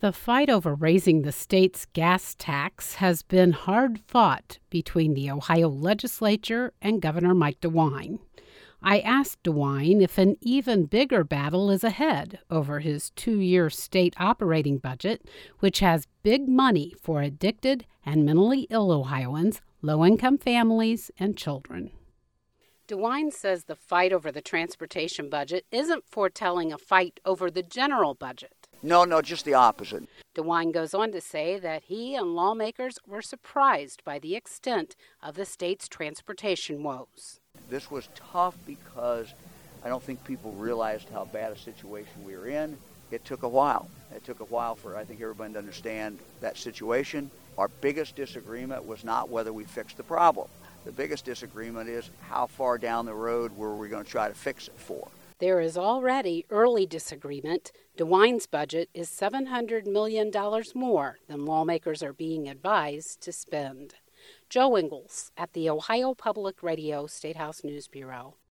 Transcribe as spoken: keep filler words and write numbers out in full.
The fight over raising the state's gas tax has been hard fought between the Ohio legislature and Governor Mike DeWine. I asked DeWine if an even bigger battle is ahead over his two-year state operating budget, which has big money for addicted and mentally ill Ohioans, low-income families, and children. DeWine says the fight over the transportation budget isn't foretelling a fight over the general budget. No, no, just the opposite. DeWine goes on to say that he and lawmakers were surprised by the extent of the state's transportation woes. This was tough because I don't think people realized how bad a situation we were in. It took a while. It took a while for, I think, everybody to understand that situation. Our biggest disagreement was not whether we fixed the problem. The biggest disagreement is how far down the road were we going to try to fix it for. There is already early disagreement. DeWine's budget is seven hundred million dollars more than lawmakers are being advised to spend. Joe Ingles at the Ohio Public Radio State House News Bureau.